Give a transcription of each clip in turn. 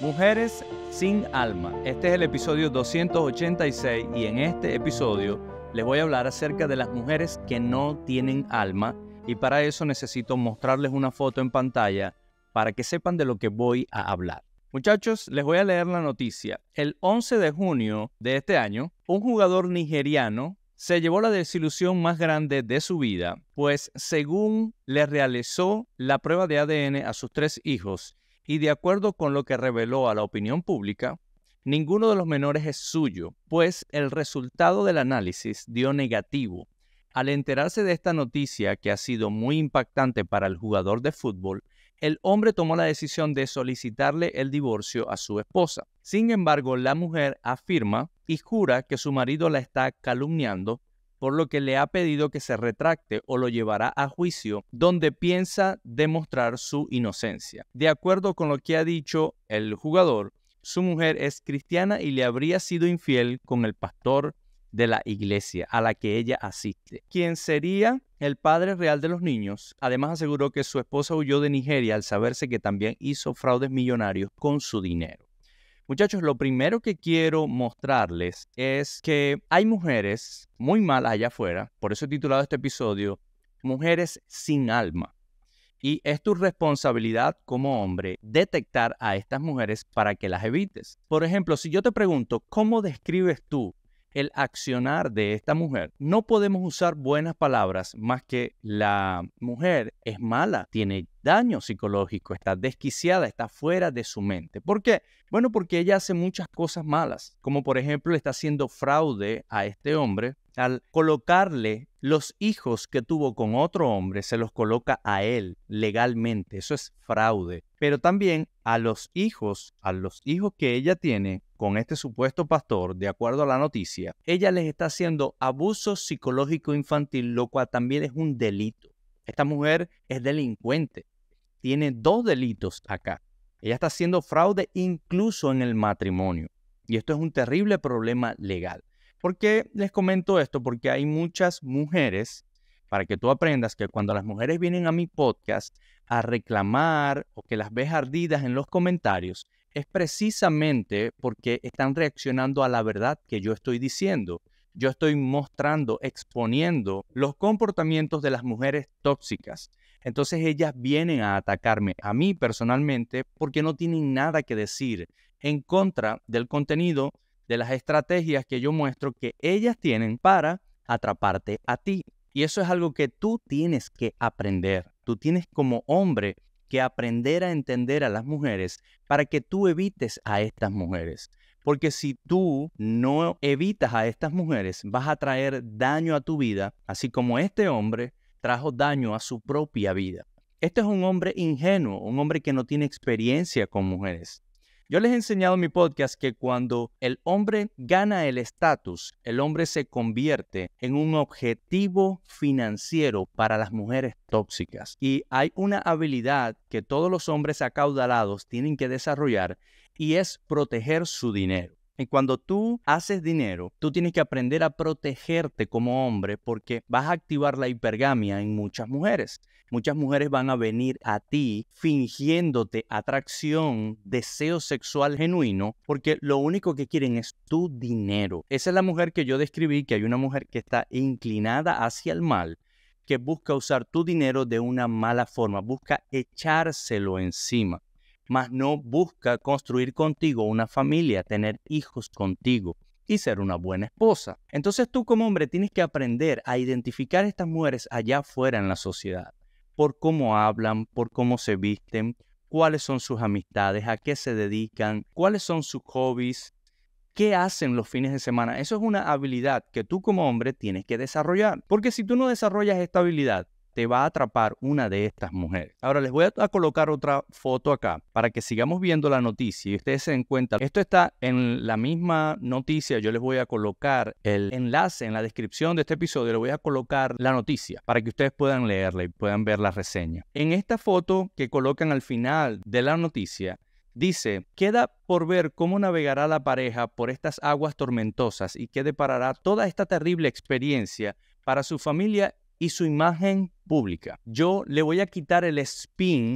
Mujeres sin alma. Este es el episodio 286 y en este episodio les voy a hablar acerca de las mujeres que no tienen alma y para eso necesito mostrarles una foto en pantalla para que sepan de lo que voy a hablar. Muchachos, les voy a leer la noticia. El 11 de junio de este año, un jugador nigeriano se llevó la desilusión más grande de su vida, pues según le realizó la prueba de ADN a sus 3 hijos, y de acuerdo con lo que reveló a la opinión pública, ninguno de los menores es suyo, pues el resultado del análisis dio negativo. Al enterarse de esta noticia, que ha sido muy impactante para el jugador de fútbol, el hombre tomó la decisión de solicitarle el divorcio a su esposa. Sin embargo, la mujer afirma y jura que su marido la está calumniando, por lo que le ha pedido que se retracte o lo llevará a juicio, donde piensa demostrar su inocencia. De acuerdo con lo que ha dicho el jugador, su mujer es cristiana y le habría sido infiel con el pastor de la iglesia a la que ella asiste, quien sería el padre real de los niños. Además aseguró que su esposa huyó de Nigeria al saberse que también hizo fraudes millonarios con su dinero. Muchachos, lo primero que quiero mostrarles es que hay mujeres muy mal allá afuera, por eso he titulado este episodio, Mujeres sin alma. Y es tu responsabilidad como hombre detectar a estas mujeres para que las evites. Por ejemplo, si yo te pregunto, ¿cómo describes tú el accionar de esta mujer? No podemos usar buenas palabras más que la mujer es mala, tiene daño psicológico, está desquiciada, está fuera de su mente. ¿Por qué? Bueno, porque ella hace muchas cosas malas, como por ejemplo le está haciendo fraude a este hombre al colocarle los hijos que tuvo con otro hombre, se los coloca a él legalmente. Eso es fraude. Pero también a los hijos que ella tiene con este supuesto pastor, de acuerdo a la noticia, ella les está haciendo abuso psicológico infantil, lo cual también es un delito. Esta mujer es delincuente. Tiene 2 delitos acá. Ella está haciendo fraude incluso en el matrimonio. Y esto es un terrible problema legal. ¿Por qué les comento esto? Porque hay muchas mujeres, para que tú aprendas que cuando las mujeres vienen a mi podcast a reclamar o que las ves ardidas en los comentarios, es precisamente porque están reaccionando a la verdad que yo estoy diciendo. Yo estoy mostrando, exponiendo los comportamientos de las mujeres tóxicas. Entonces ellas vienen a atacarme a mí personalmente porque no tienen nada que decir en contra del contenido, de las estrategias que yo muestro que ellas tienen para atraparte a ti. Y eso es algo que tú tienes que aprender. Tú tienes como hombre que aprender a entender a las mujeres para que tú evites a estas mujeres. Porque si tú no evitas a estas mujeres, vas a traer daño a tu vida, así como este hombre trajo daño a su propia vida. Este es un hombre ingenuo, un hombre que no tiene experiencia con mujeres. Yo les he enseñado en mi podcast que cuando el hombre gana el estatus, el hombre se convierte en un objetivo financiero para las mujeres tóxicas. Y hay una habilidad que todos los hombres acaudalados tienen que desarrollar y es proteger su dinero. Y cuando tú haces dinero, tú tienes que aprender a protegerte como hombre porque vas a activar la hipergamia en muchas mujeres. Muchas mujeres van a venir a ti fingiéndote atracción, deseo sexual genuino, porque lo único que quieren es tu dinero. Esa es la mujer que yo describí, que hay una mujer que está inclinada hacia el mal, que busca usar tu dinero de una mala forma, busca echárselo encima. Mas no busca construir contigo una familia, tener hijos contigo y ser una buena esposa. Entonces tú como hombre tienes que aprender a identificar a estas mujeres allá afuera en la sociedad, por cómo hablan, por cómo se visten, cuáles son sus amistades, a qué se dedican, cuáles son sus hobbies, qué hacen los fines de semana. Eso es una habilidad que tú como hombre tienes que desarrollar, porque si tú no desarrollas esta habilidad, te va a atrapar una de estas mujeres. Ahora les voy a colocar otra foto acá para que sigamos viendo la noticia y ustedes se den cuenta. Esto está en la misma noticia. Yo les voy a colocar el enlace en la descripción de este episodio. Les voy a colocar la noticia para que ustedes puedan leerla y puedan ver la reseña. En esta foto que colocan al final de la noticia, dice, queda por ver cómo navegará la pareja por estas aguas tormentosas y qué deparará toda esta terrible experiencia para su familia y su imagen pública. Yo le voy a quitar el spin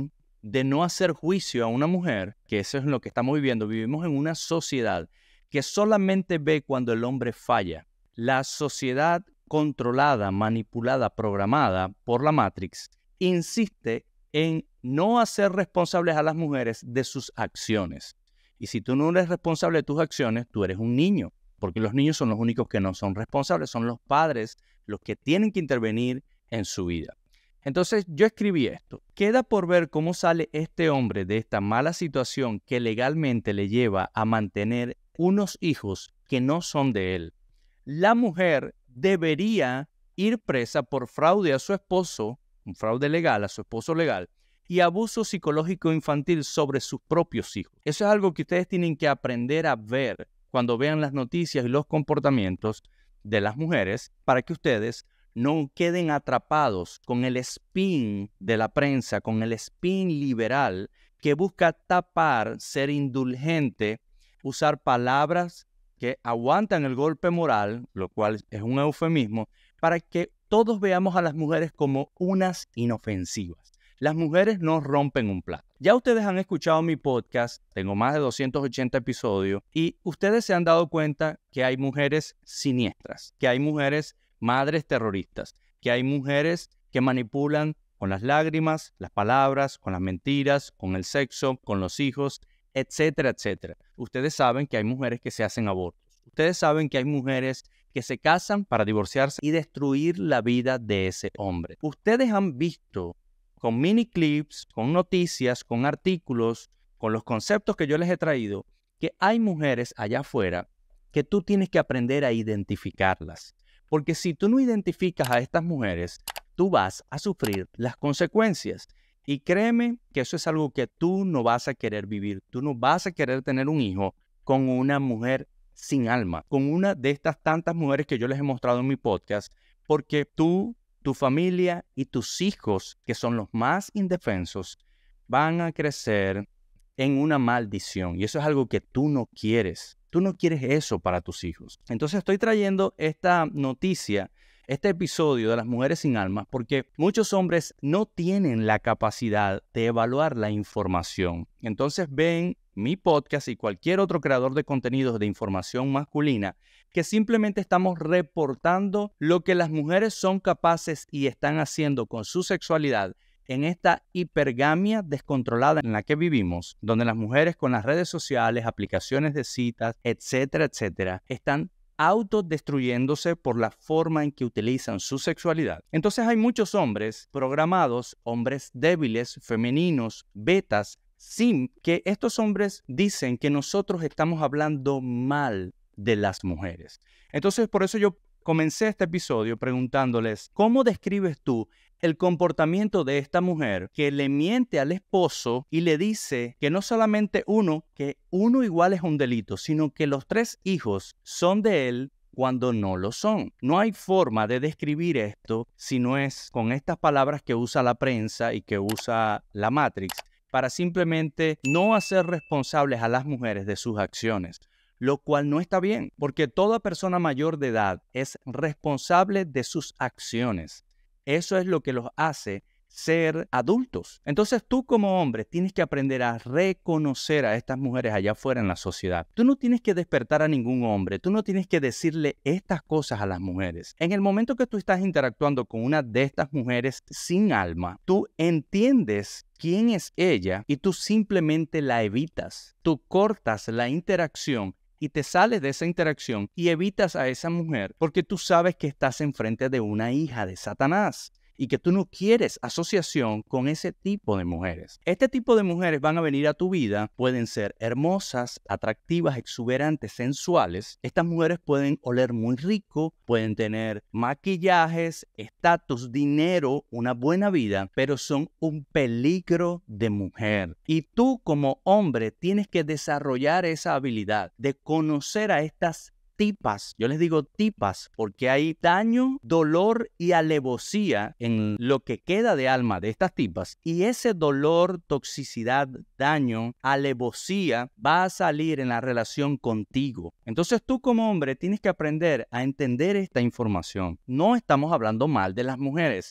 de no hacer juicio a una mujer, que eso es lo que estamos viviendo. Vivimos en una sociedad que solamente ve cuando el hombre falla. La sociedad controlada, manipulada, programada por la Matrix, insiste en no hacer responsables a las mujeres de sus acciones. Y si tú no eres responsable de tus acciones, tú eres un niño, porque los niños son los únicos que no son responsables, son los padres los que tienen que intervenir en su vida. Entonces yo escribí esto. Queda por ver cómo sale este hombre de esta mala situación que legalmente le lleva a mantener unos hijos que no son de él. La mujer debería ir presa por fraude a su esposo, un fraude legal a su esposo legal, y abuso psicológico infantil sobre sus propios hijos. Eso es algo que ustedes tienen que aprender a ver cuando vean las noticias y los comportamientos de las mujeres, para que ustedes no queden atrapados con el spin de la prensa, con el spin liberal que busca tapar, ser indulgente, usar palabras que aguantan el golpe moral, lo cual es un eufemismo, para que todos veamos a las mujeres como unas inofensivas. Las mujeres no rompen un plato. Ya ustedes han escuchado mi podcast, tengo más de 280 episodios, y ustedes se han dado cuenta que hay mujeres siniestras, que hay mujeres madres terroristas, que hay mujeres que manipulan con las lágrimas, las palabras, con las mentiras, con el sexo, con los hijos, etcétera, etcétera. Ustedes saben que hay mujeres que se hacen abortos. Ustedes saben que hay mujeres que se casan para divorciarse y destruir la vida de ese hombre. Ustedes han visto con mini clips, con noticias, con artículos, con los conceptos que yo les he traído, que hay mujeres allá afuera que tú tienes que aprender a identificarlas. Porque si tú no identificas a estas mujeres, tú vas a sufrir las consecuencias. Y créeme que eso es algo que tú no vas a querer vivir. Tú no vas a querer tener un hijo con una mujer sin alma, con una de estas tantas mujeres que yo les he mostrado en mi podcast, porque tú, tu familia y tus hijos, que son los más indefensos, van a crecer en una maldición. Y eso es algo que tú no quieres. Tú no quieres eso para tus hijos. Entonces estoy trayendo esta noticia, este episodio de las mujeres sin alma, porque muchos hombres no tienen la capacidad de evaluar la información. Entonces ven mi podcast y cualquier otro creador de contenidos de información masculina que simplemente estamos reportando lo que las mujeres son capaces y están haciendo con su sexualidad en esta hipergamia descontrolada en la que vivimos, donde las mujeres con las redes sociales, aplicaciones de citas, etcétera, etcétera, están autodestruyéndose por la forma en que utilizan su sexualidad. Entonces hay muchos hombres programados, hombres débiles, femeninos, betas, sim, que estos hombres dicen que nosotros estamos hablando mal de las mujeres. Entonces por eso yo comencé este episodio preguntándoles, ¿cómo describes tú el comportamiento de esta mujer que le miente al esposo y le dice que no solamente que uno igual es un delito, sino que los 3 hijos son de él cuando no lo son? No hay forma de describir esto si no es con estas palabras que usa la prensa y que usa la Matrix para simplemente no hacer responsables a las mujeres de sus acciones. Lo cual no está bien, porque toda persona mayor de edad es responsable de sus acciones. Eso es lo que los hace ser adultos. Entonces tú como hombre tienes que aprender a reconocer a estas mujeres allá afuera en la sociedad. Tú no tienes que despertar a ningún hombre, tú no tienes que decirle estas cosas a las mujeres. En el momento que tú estás interactuando con una de estas mujeres sin alma, tú entiendes quién es ella y tú simplemente la evitas. Tú cortas la interacción y te sales de esa interacción y evitas a esa mujer porque tú sabes que estás enfrente de una hija de Satanás y que tú no quieres asociación con ese tipo de mujeres. Este tipo de mujeres van a venir a tu vida, pueden ser hermosas, atractivas, exuberantes, sensuales. Estas mujeres pueden oler muy rico, pueden tener maquillajes, estatus, dinero, una buena vida, pero son un peligro de mujer. Y tú como hombre tienes que desarrollar esa habilidad de conocer a estas tipas. Yo les digo tipas porque hay daño, dolor y alevosía en lo que queda de alma de estas tipas. Y ese dolor, toxicidad, daño, alevosía va a salir en la relación contigo. Entonces tú como hombre tienes que aprender a entender esta información. No estamos hablando mal de las mujeres.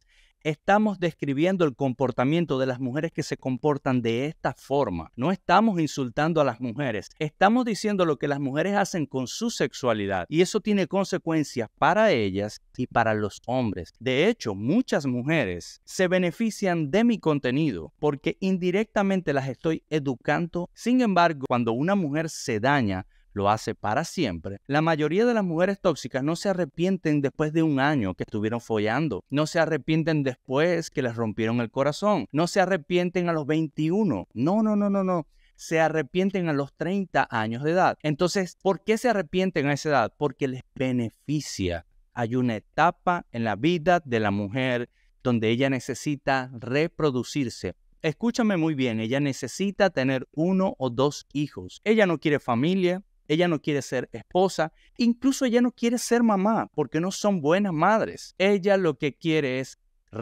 Estamos describiendo el comportamiento de las mujeres que se comportan de esta forma. No estamos insultando a las mujeres. Estamos diciendo lo que las mujeres hacen con su sexualidad. Y eso tiene consecuencias para ellas y para los hombres. De hecho, muchas mujeres se benefician de mi contenido porque indirectamente las estoy educando. Sin embargo, cuando una mujer se daña, lo hace para siempre. La mayoría de las mujeres tóxicas no se arrepienten después de un año que estuvieron follando. No se arrepienten después que les rompieron el corazón. No se arrepienten a los 21. No. Se arrepienten a los 30 años de edad. Entonces, ¿por qué se arrepienten a esa edad? Porque les beneficia. Hay una etapa en la vida de la mujer donde ella necesita reproducirse. Escúchame muy bien, ella necesita tener 1 o 2 hijos. Ella no quiere familia. Ella no quiere ser esposa, incluso ella no quiere ser mamá porque no son buenas madres. Ella lo que quiere es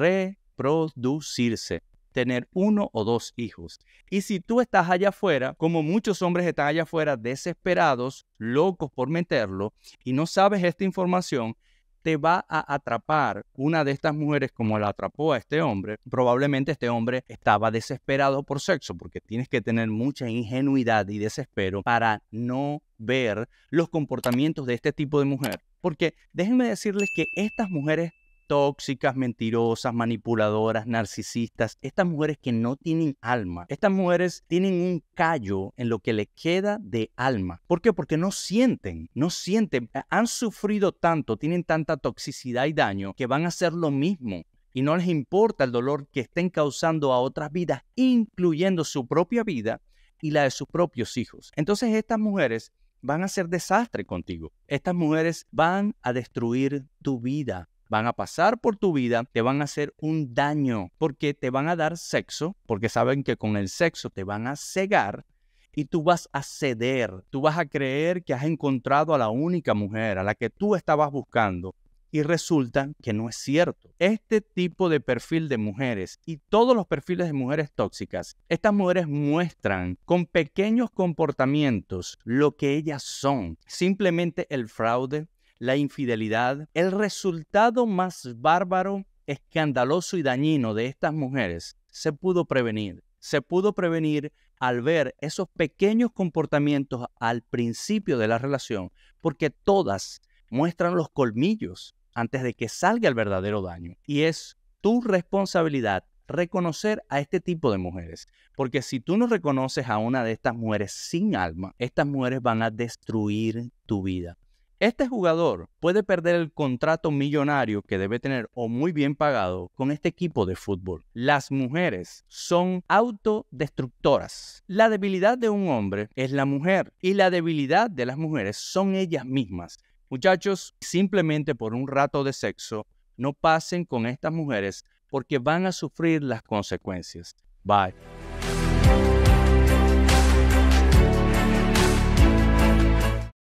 reproducirse, tener 1 o 2 hijos. Y si tú estás allá afuera, como muchos hombres están allá afuera desesperados, locos por meterlo, y no sabes esta información, te va a atrapar una de estas mujeres como la atrapó a este hombre. Probablemente este hombre estaba desesperado por sexo porque tienes que tener mucha ingenuidad y desespero para no ver los comportamientos de este tipo de mujer. Porque déjenme decirles que estas mujeres tóxicas, mentirosas, manipuladoras, narcisistas, estas mujeres que no tienen alma, estas mujeres tienen un callo en lo que le queda de alma. ¿Por qué? Porque no sienten, han sufrido tanto, tienen tanta toxicidad y daño que van a hacer lo mismo. Y no les importa el dolor que estén causando a otras vidas, incluyendo su propia vida y la de sus propios hijos. Entonces estas mujeres van a hacer desastre contigo. Estas mujeres van a destruir tu vida. Van a pasar por tu vida, te van a hacer un daño porque te van a dar sexo, porque saben que con el sexo te van a cegar y tú vas a ceder. Tú vas a creer que has encontrado a la única mujer a la que tú estabas buscando y resulta que no es cierto. Este tipo de perfil de mujeres y todos los perfiles de mujeres tóxicas, estas mujeres muestran con pequeños comportamientos lo que ellas son. Simplemente el fraude, la infidelidad. El resultado más bárbaro, escandaloso y dañino de estas mujeres se pudo prevenir. Se pudo prevenir al ver esos pequeños comportamientos al principio de la relación, porque todas muestran los colmillos antes de que salga el verdadero daño. Y es tu responsabilidad reconocer a este tipo de mujeres, porque si tú no reconoces a una de estas mujeres sin alma, estas mujeres van a destruir tu vida. Este jugador puede perder el contrato millonario que debe tener o muy bien pagado con este equipo de fútbol. Las mujeres son autodestructoras. La debilidad de un hombre es la mujer y la debilidad de las mujeres son ellas mismas. Muchachos, simplemente por un rato de sexo, no pasen con estas mujeres porque van a sufrir las consecuencias. Bye.